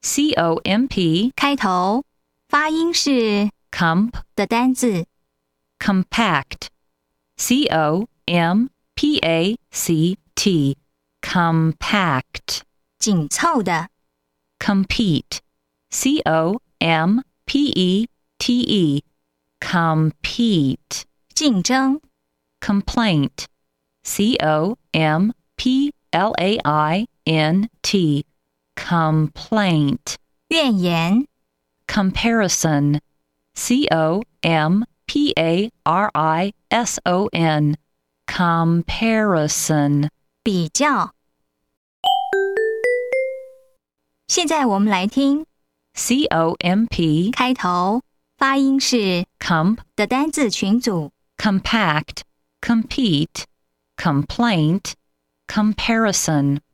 COMP 开头发音是 comp 的单字， compact COMPACT compact 紧凑的， compete COMPETE compete 竞争， complaint COMPLAINT complaint 怨言， comparison COMPARISON comparison 比较。现在我们来听 COMP 开头发音是 comp 的单字群组， compact compete complaint comparison